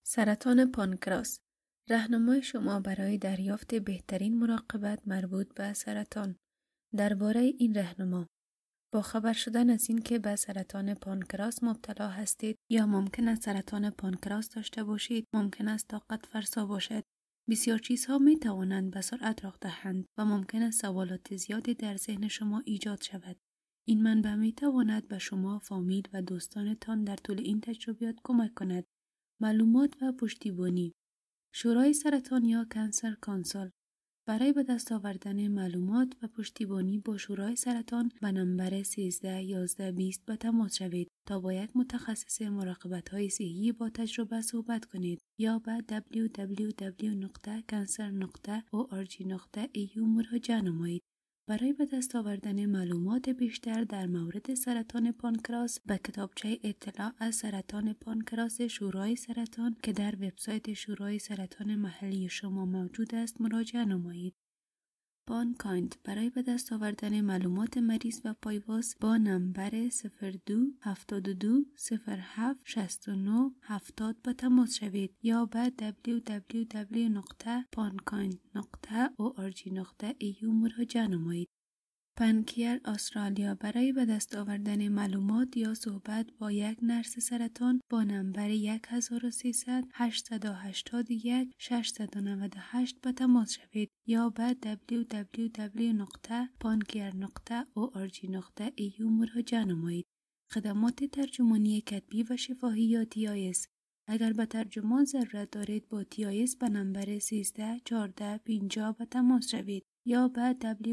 سرطان پانکراس، راهنمای شما برای دریافت بهترین مراقبت مربوط به سرطان. درباره این راهنما، با خبر شدن از این که به سرطان پانکراس مبتلا هستید یا ممکن است سرطان پانکراس داشته باشید، ممکن است طاقت فرسا باشد. بسیار چیزها می توانند به سرعت رخ دهند و ممکن است سوالات زیادی در ذهن شما ایجاد شود. این منبع می تواند به شما، فامیل و دوستانتان در طول این تجربیات کمک کند. معلومات و پشتیبانی. شورای سرطان یا کانسر کانسل. برای به دست آوردن معلومات و پشتیبانی با شورای سرطان به نمبر 13 11 20 به تماس شوید تا با یک متخصص مراقبت‌های صحی با تجربه صحبت کنید یا به www.cancer.org.au مراجعه نمایید. برای به دست آوردن معلومات بیشتر در مورد سرطان پانکراس به کتابچه اطلاع از سرطان پانکراس شورای سرطان که در وبسایت شورای سرطان محلی شما موجود است مراجعه نمایید. پانکایند برای به دست آوردن معلومات مریض و پایواز با نمبر 02 72 07 69 70 به تماس شوید یا به www.pankind.org.au مراجعه نمایید. پنکیر استرالیا برای به دست آوردن معلومات یا صحبت با یک نرس سرطان با نمبر 1300 881 698 به تماس شوید یا به www.pancare.org.au مراجعه نمایید. خدمات ترجمانی کتبی و شفاهی یا TIS. اگر به ترجمان ضرورت دارید با TIS به نمبر 13 14 50 به تماس شوید یا به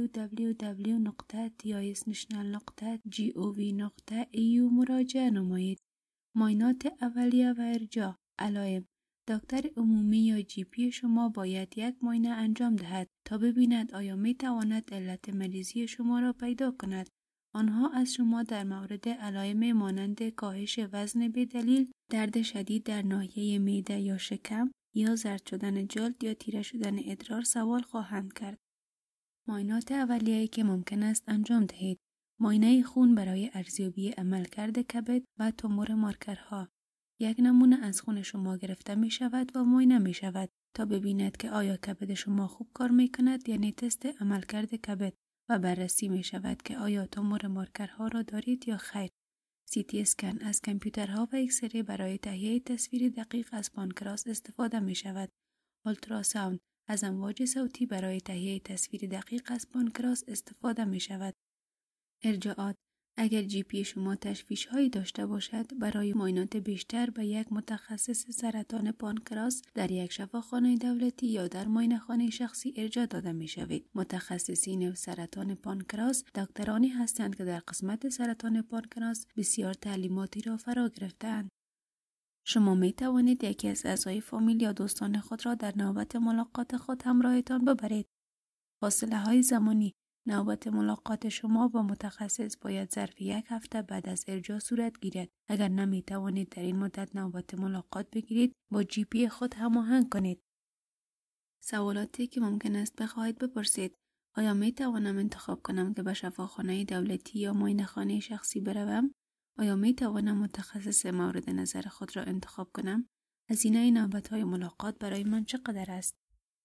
www.tisnational.gov.au مراجعه نمایید. معاینات اولیه و ارجاع. علائم. دکتر عمومی یا GP شما باید یک معاینه انجام دهد تا ببیند آیا می تواند علت مریضی شما را پیدا کند. آنها از شما در مورد علائم مانند کاهش وزن بدلیل، درد شدید در ناحیه معده یا شکم یا زرد شدن جلد یا تیره شدن ادرار سوال خواهند کرد. معاینات اولیه‌ای که ممکن است انجام دهید. معاینه خون برای ارزیابی عملکرد کبد و تومور مارکرها. یک نمونه از خون شما گرفته می شود و معاینه می شود تا ببیند که آیا کبد شما خوب کار می کند، یعنی تست عملکرد کبد، و بررسی می شود که آیا تومور مارکرها را دارید یا خیر. CT اسکن از کامپیوترها و اکسره برای تهیه تصویر دقیق از پانکراس استفاده می شود. اولتراساوند از امواج صوتی برای تهیه تصویر دقیق از پانکراس استفاده می شود. ارجاعات. اگر GP شما تشویش هایی داشته باشد، برای معاینات بیشتر به یک متخصص سرطان پانکراس در یک شفاخانه دولتی یا در معاینه‌خانه شخصی ارجاع داده می شوید. متخصصین سرطان پانکراس دکترانی هستند که در قسمت سرطان پانکراس بسیار تعلیماتی را فرا گرفته‌اند. شما می توانید یکی از اعضای فامیل یا دوستان خود را در نوبت ملاقات خود همراهتان ببرید. فاصله های زمانی. نوبت ملاقات شما با متخصص باید ظرف یک هفته بعد از ارجاع صورت گیرد. اگر نمی توانید در این مدت نوبت ملاقات بگیرید، با GP خود هماهنگ کنید. سوالاتی که ممکن است بخواهید بپرسید: آیا می توانم انتخاب کنم که به شفاخانه دولتی یا معاینه‌خانه شخصی بروم؟ آیا می توانم متخصص مورد نظر خود را انتخاب کنم؟ هزینه نوبت‌های ملاقات برای من چقدر است؟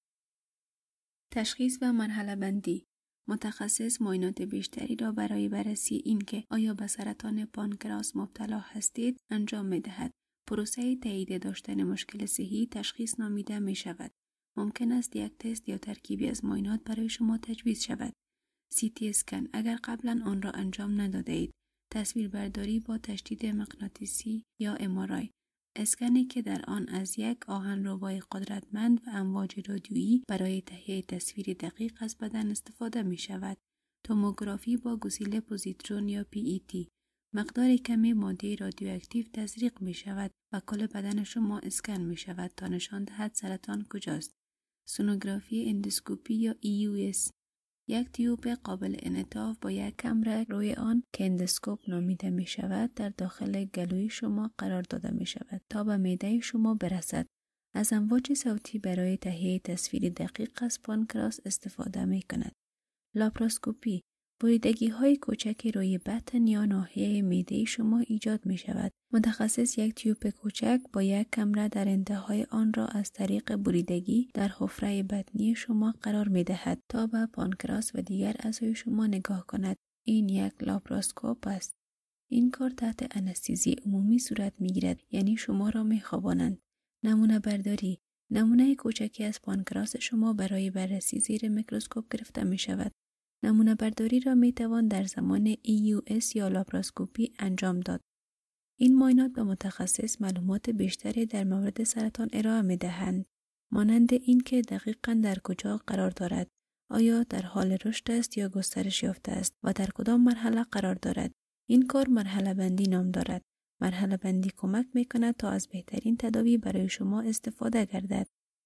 تشخیص و مرحله بندی. متخصص معاینات بیشتری را برای بررسی اینکه آیا به سرطان پانکراس مبتلا هستید انجام می دهد. پروسه تایید داشتن مشکل صحی تشخیص نامیده می شود. ممکن است یک تست یا ترکیبی از معاینات برای شما تجویز شود. CT اسکن اگر قبلا آن را انجام نداده اید. تصویربرداری با تشدید مغناطیسی یا MRI. اسکنی که در آن از یک آهنربای قدرتمند و امواج رادیویی برای تهیه تصویر دقیق از بدن استفاده می شود. توموگرافی با گسیل پوزیترون یا PET. مقدار کمی ماده رادیواکتیو تزریق می شود و کل بدن شما اسکن می شود تا نشان دهد سرطان کجاست. سونوگرافی اندوسکوپی یا EUS. یک تیوب قابل انعطاف با یک کمره روی آن که اندوسکوپ نامیده می شود در داخل گلوی شما قرار داده می شود تا به معده شما برسد. از امواج صوتی برای تهیه تصویر دقیق از پانکراس استفاده می کند. لاپاروسکوپی بریدگی‌های کوچکی روی بطن یا ناحیه معده شما ایجاد می‌شود. متخصص یک تیوب کوچک با یک کمره در انتهای آن را از طریق بریدگی در حفره بطنی شما قرار می‌دهد تا به پانکراس و دیگر اعضای شما نگاه کند. این یک لاپاراسکوپ است. این کار تحت انستزی عمومی صورت می‌گیرد، یعنی شما را می‌خوابانند. نمونه برداری: نمونه کوچکی از پانکراس شما برای بررسی زیر میکروسکوپ گرفته می‌شود. نمونه برداری را می‌توان در زمان EUS یا لاپاراسکوپی انجام داد. این معاینات به متخصص معلومات بیشتری در مورد سرطان ارائه می‌دهند، مانند اینکه دقیقاً در کجا قرار دارد، آیا در حال رشد است یا گسترش یافته است و در کدام مرحله قرار دارد. این کار مرحله بندی نام دارد. مرحله بندی کمک می‌کند تا از بهترین تداوی برای شما استفاده گردد.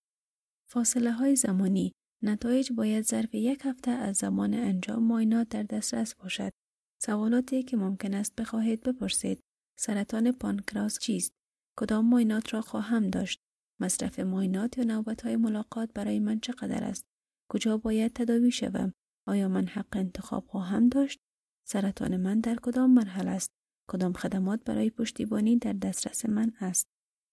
فاصله های زمانی: نتایج باید ظرف 1 هفته از زمان انجام معاینات در دسترس باشد. سوالاتی که ممکن است بخواهید بپرسید: سرطان پانکراس چیست؟ کدام معاینات را خواهم داشت؟ مصرف معاینات یا نوبت‌های ملاقات برای من چقدر است؟ کجا باید تداوی شوم؟ آیا من حق انتخاب خواهم داشت؟ سرطان من در کدام مرحله است؟ کدام خدمات برای پشتیبانی در دسترس من است؟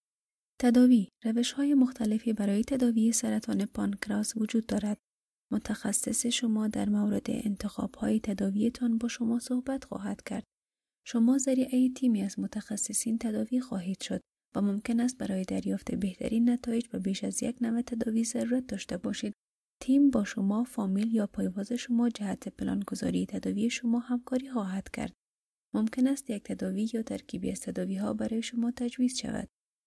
تداوی: روش‌های مختلفی برای تداوی سرطان پانکراس وجود دارد. متخصص شما در مورد انتخاب‌های تداویتان با شما صحبت خواهد کرد. شما ذریعه تیمی از متخصصین تداوی خواهید شد و ممکن است برای دریافت بهترین نتایج به بیش از یک نوع تداوی ضرورت داشته باشید. تیم با شما، فامیل یا پایواز شما جهت پلان‌گذاری تداوی شما همکاری خواهد کرد. ممکن است یک تداوی یا ترکیبی از تداوی‌ها برای شما تجویز شود.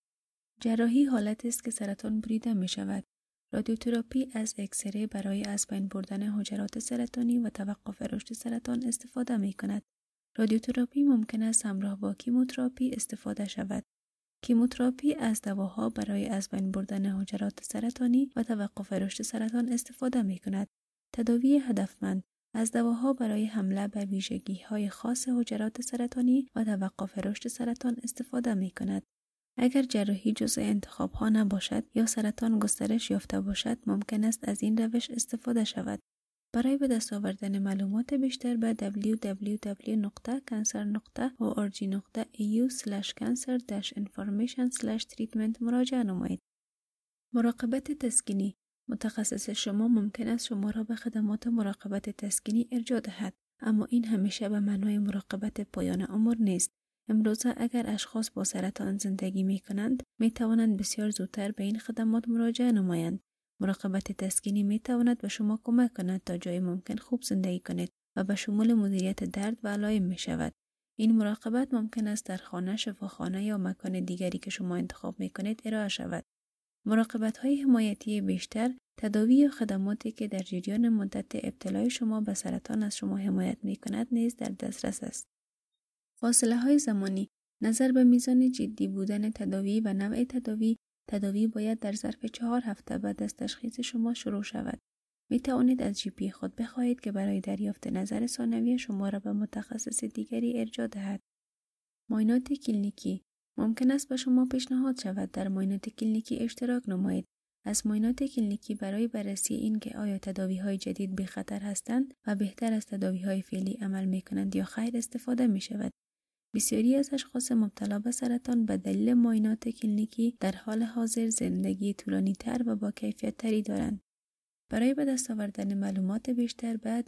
جراحی حالت است که سرطان بریده می شود. رادیوتراپی از اکسره برای از بین بردن حجرات سرطانی و توقف رشد سرطان استفاده می کند. رادیوتراپی ممکن است همراه با کیموتراپی استفاده شود. کیموتراپی از دواها برای از بین بردن حجرات سرطانی و توقف رشد سرطان استفاده می کند. تداوی هدفمند از دواها برای حمله بر ویژگی‌های خاص حجرات سرطانی و توقف رشد سرطان استفاده می کند. اگر جراحی جزء انتخاب‌ها نباشد یا سرطان گسترش یافته باشد، ممکن است از این روش استفاده شود. برای به دست آوردن معلومات بیشتر به www.cancer.org.au/cancer-information/treatment مراجعه نمایید. مراقبت تسکینی: متخصص شما ممکن است شما را به خدمات مراقبت تسکینی ارجاع دهد، اما این همیشه به معنای مراقبت پایان عمر نیست. امروزه اگر اشخاص با سرطان زندگی می کنند، می توانند بسیار زودتر به این خدمات مراجعه نمایند. مراقبت تسکینی می تواند به شما کمک کند تا جای ممکن خوب زندگی کنید و به شمول مدیریت درد و علائم می شود. این مراقبت ممکن است در خانه، شفاخانه یا مکان دیگری که شما انتخاب می کنید ارائه شود. مراقبت های حمایتی بیشتر، تداوی یا خدماتی که در جریان مدت ابتلای شما به سرطان از شما حمایت می کند نیز در دسترس است. فاصله های زمانی: نظر به میزان جدی بودن تداوی و نوع تداوی باید در ظرف 4 هفته بعد از تشخیص شما شروع شود. می توانید از GP خود بخواهید که برای دریافت نظر ثانوی شما را به متخصص دیگری ارجاع دهد. معاینات کلینیکی: ممکن است به شما پیشنهاد شود در معاینات کلینیکی اشتراک نمایید. از معاینات کلینیکی برای بررسی اینکه آیا تداوی‌های جدید بی خطر هستند و بهتر از تداوی‌های فعلی عمل می‌کنند یا خیر استفاده می‌شود. بسیاری از اشخاص مبتلا به سرطان به دلیل معاینات کلینیکی در حال حاضر زندگی طولانی‌تر و با کیفیت‌تری دارند. برای به دست آوردن معلومات بیشتر به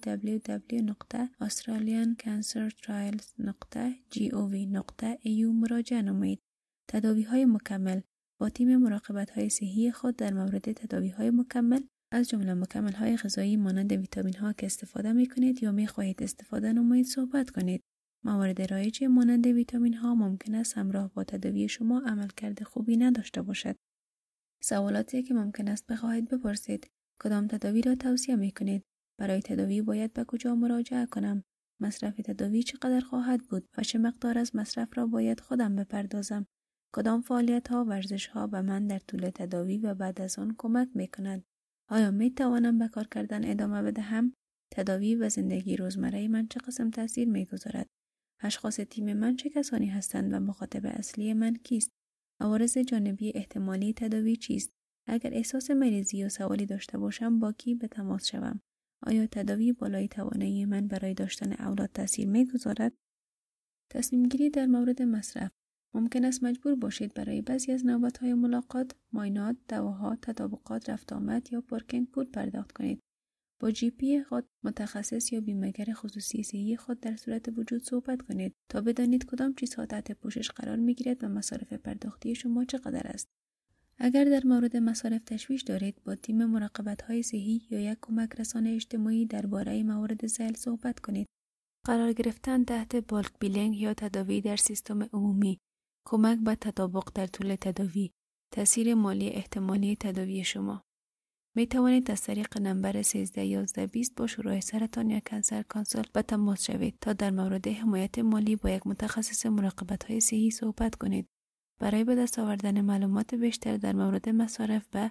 www.australiancancertrials.gov.au مراجعه نمایید. تداوی‌های مکمل: با تیم مراقبت‌های صحی خود در مورد تداوی‌های مکمل از جمله مکمل‌های غذایی مانند ویتامین‌ها که استفاده می‌کنید یا می‌خواهید استفاده نمایید صحبت کنید. موارد رایج مانند ویتامین‌ها ممکن است همراه با تداوی شما عملکرد خوبی نداشته باشد. سوالاتی که ممکن است بخواهید بپرسید: کدام تداوی را توصیه می‌کنید؟ برای تداوی باید به کجا مراجعه کنم؟ مصرف تداوی چقدر خواهد بود و چه مقدار از مصرف را باید خودم بپردازم؟ کدام فعالیت‌ها و ورزش‌ها به من در طول تداوی و بعد از آن کمک می‌کنند؟ آیا می‌توانم به کار کردن ادامه بدهم؟ تداوی و زندگی روزمره من چه قسم تاثیر می‌گذارد؟ اشخاص تیم من چه کسانی هستند و مخاطب اصلی من کیست؟ عوارض جانبی احتمالی تداوی چیست؟ اگر احساس مریضی یا سوالی داشته باشم با کی به تماس شوم؟ آیا تداوی بالای توانایی من برای داشتن اولاد تاثیر می‌گذارد؟ تصمیم گیری در مورد مصرف. ممکن است مجبور باشید برای بعضی از نوبت‌های ملاقات، معاینات، دواها، تطابقات رفت آمد یا پارکینگ پول پرداخت کنید. با جی پی خود، متخصص یا بیمه‌گر خصوصی صحی خود در صورت وجود صحبت کنید تا بدانید کدام چیزها تحت پوشش قرار می‌گیرد و مصارف پرداختی شما چقدر است. اگر در مورد مصارف تشویش دارید، با تیم مراقبت‌های صحی یا یک کمک رسان اجتماعی درباره موارد ذیل صحبت کنید. قرار گرفتن تحت بالک بیلینگ یا تداوی در سیستم عمومی، کمک به تطابق در طول تداوی، تاثیر مالی احتمالی تداوی شما. می توانید از طریق نمبر 131120 با شروع سرطان یا کنسر کانسل به تماس شوید تا در مورد حمایت مالی با یک متخصص مراقبت‌های صحی صحبت کنید. برای به دست آوردن معلومات بیشتر در مورد مصارف به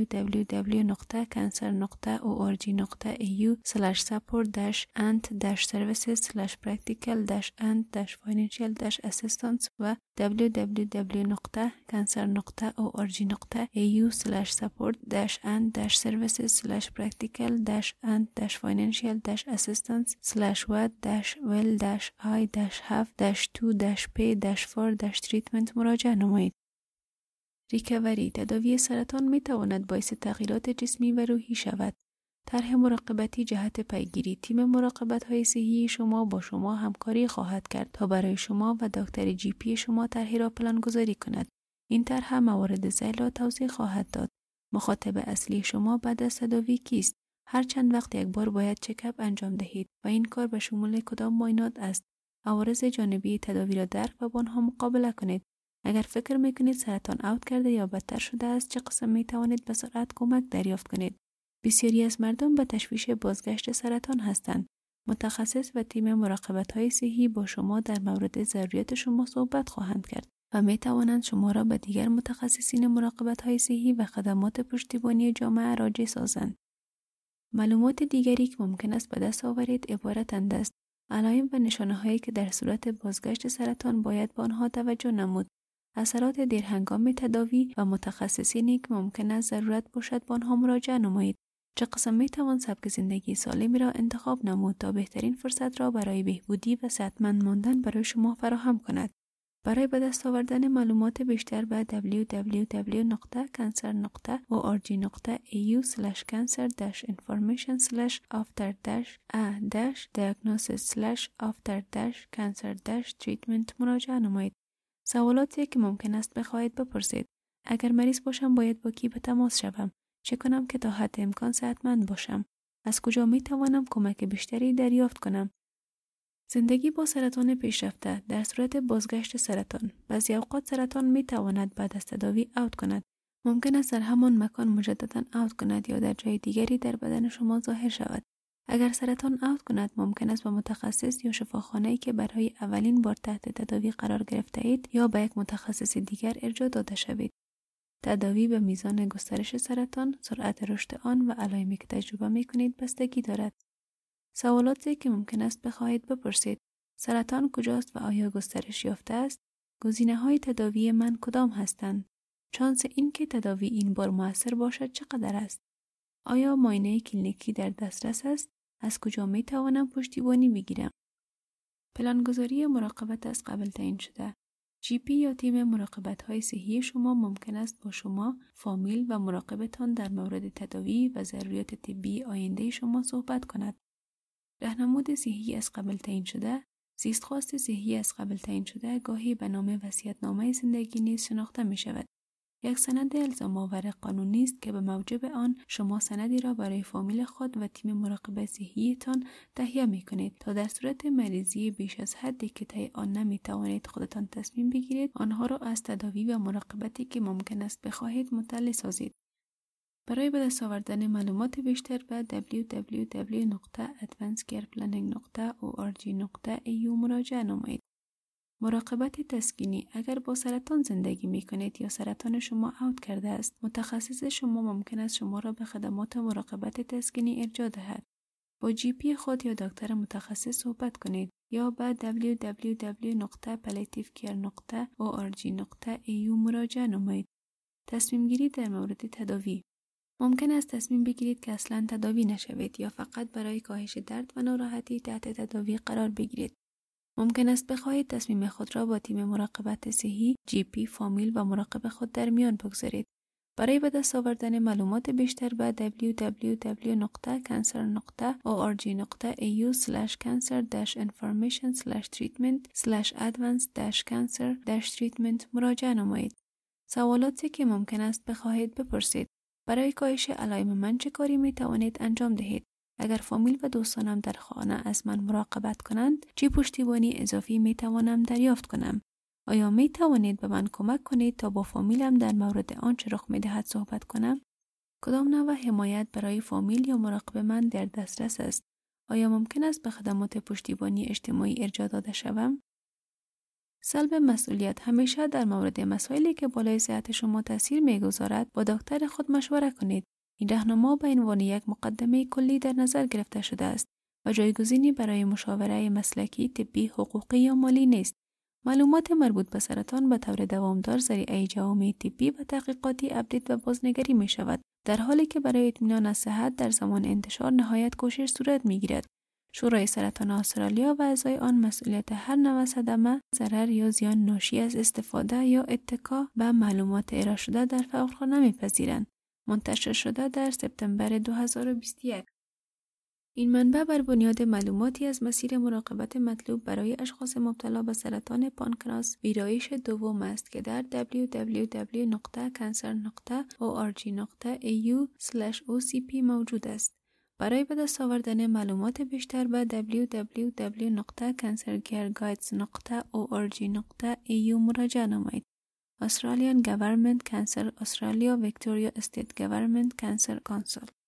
www.cancer.org.au/support-and-services/practical-and-financial-assistance و www.cancer.org.au/support-and-services/practical-and-financial-assistance/what-well-i-have-2-pay-4-treatment مراجعه نمایید. ریکاوری تداوی سرطان می تواند باعث تغییرات جسمی و روحی شود. طرح مراقبتی جهت پیگیری. تیم مراقبت‌های صحی شما با شما همکاری خواهد کرد تا برای شما و دکتر جی پی شما طرحی را پلان‌گذاری کند. این طرح موارد ذیل را توضیح خواهد داد. مخاطب اصلی شما بعد از تداوی کیست؟ هر چند وقت یک بار باید چکاپ انجام دهید و این کار به شمول کدام معاینات است؟ عوارض جانبی تداوی را درک و با آنها مقابله کنید. اگر فکر میکنید سرطان اوت کرده یا بدتر شده است، چه قسم می توانید به سرعت کمک دریافت کنید؟ بسیاری از مردم به تشویش بازگشت سرطان هستند. متخصص و تیم مراقبت‌های صحی با شما در مورد ضروریات شما صحبت خواهند کرد و می توانند شما را به دیگر متخصصین مراقبت‌های صحی و خدمات پشتیبانی جامعه راجع سازند. معلومات دیگری که ممکن است به دست آورید عبارتند است: علائم و نشانه‌هایی که در صورت بازگشت سرطان باید به آنها توجه نمود. اثرات دیرهنگام تداوی و متخصصینی که ممکن است ضرورت باشد به آنها مراجعه نمایید. چه قسم می توان سبک زندگی سالمی را انتخاب نمود تا بهترین فرصت را برای بهبودی و صحتمند ماندن برای شما فراهم کند. برای به دست آوردن معلومات بیشتر به www.cancer.org.au/cancer-information/after-diagnosis/after-cancer-treatment مراجعه نمایید. سوالاتی که ممکن است بخواهید بپرسید: اگر مریض باشم باید با کی به تماس شوم؟ چه کنم که تا حد امکان صحتمند باشم؟ از کجا می توانم کمک بیشتری دریافت کنم؟ زندگی با سرطان پیشرفته در صورت بازگشت سرطان. بعضی اوقات سرطان می تواند بعد از تداوی اوت کند. ممکن است در همان مکان مجددا اوت کند یا در جای دیگری در بدن شما ظاهر شود. اگر سرطان اوت کند، ممکن است به متخصص یا شفاخانه‌ای که برای اولین بار تحت تداوی قرار گرفته اید یا به یک متخصص دیگر ارجاع داده شوید. تداوی به میزان گسترش سرطان، سرعت رشد آن و علائمی که تجربه می کنید بستگی دارد. سوالاتی که ممکن است بخواهید بپرسید: سرطان کجاست و آیا گسترش یافته است؟ گزینه‌های تداوی من کدام هستند؟ شانس اینکه تداوی این بار مؤثر باشد چقدر است؟ آیا معاینه کلینیکی در دسترس است؟ از کجا می توانم پشتیبانی بگیرم؟ پلانگذاری مراقبت از قبل تعیین شده. جی پی یا تیم مراقبت‌های صحی شما ممکن است با شما، فامیل و مراقبتان در مورد تداوی و ضروریات طبی آینده شما صحبت کند. راهنمود صحی از قبل تعیین شده. زیست‌خواست صحی از قبل تعیین شده گاهی به نام وصیت‌نامه زندگی نیز شناخته می شود. یک سند الزام‌آور قانونی است که به موجب آن شما سندی را برای فامیل خود و تیم مراقبت صحیتان تهیه می‌کنید تا در صورت مریضی بیش از حدی که طی آن نمی‌توانید خودتان تصمیم بگیرید، آنها را از تداوی و مراقبتی که ممکن است بخواهید مطلع سازید. برای به دست آوردن معلومات بیشتر به www.advancedcareplanning.org.au مراجعه نمایید. مراقبت تسکینی. اگر با سرطان زندگی می کنید یا سرطان شما اوت کرده است، متخصص شما ممکن است شما را به خدمات مراقبت تسکینی ارجاع دهد. با جی پی خود یا دکتر متخصص صحبت کنید یا به www.palliativecare.org.au مراجعه نمایید. تصمیم گیری در مورد تداوی. ممکن است تصمیم بگیرید که اصلاً تداوی نشوید یا فقط برای کاهش درد و ناراحتی تحت تداوی قرار بگیرید. ممکن است بخواهید تصمیم خود را با تیم مراقبت صحی، GP، فامیل و مراقب خود در میان بگذارید. برای به دست آوردن معلومات بیشتر به www.cancer.org.au/cancer-information/treatment/advanced-cancer-treatment مراجعه نمایید. سوالاتی که ممکن است بخواهید بپرسید: برای کاهش علائم من چه کاری می توانید انجام دهید؟ اگر فامیل و دوستانم در خانه از من مراقبت کنند، چه پشتیبانی اضافی می توانم دریافت کنم؟ آیا می توانید به من کمک کنید تا با فامیلم در مورد آنچه رخ می دهد صحبت کنم؟ کدام نوع حمایت برای فامیل یا مراقب من در دسترس است؟ آیا ممکن است به خدمات پشتیبانی اجتماعی ارجاع داده شوم؟ سلب مسئولیت: همیشه در مورد مسائلی که بالای صحت شما تاثیر می‌گذارد با دکتر خود مشوره کنید. این راهنما به عنوان یک مقدمه کلی در نظر گرفته شده است و جایگزینی برای مشاوره مسلکی، طبی، حقوقی یا مالی نیست. معلومات مربوط به سرطان به طور دوامدار ذریعه جوامع طبی و تحقیقاتی اپدیت و بازنگری می شود، در حالی که برای اطمینان از صحت در زمان انتشار نهایت کوشش صورت می گیرد. شورای سرطان استرالیا و اعضای آن مسئولیت هر نوع صدمه، ضرر یا زیان ناشی از استفاده یا اتکا به معلومات ارائه شده در فورخانه می‌پذیرند. منتشر شده در سپتامبر 2021. این منبع بر بنیاد معلوماتی از مسیر مراقبت مطلوب برای اشخاص مبتلا به سرطان پانکراس ویرایش دوم است که در www.cancer.org.au/ocp موجود است. برای به دست آوردن معلومات بیشتر به www.cancercareguides.org.au مراجعه نمایید. Australian Government Cancer Australia Victoria State Government Cancer Council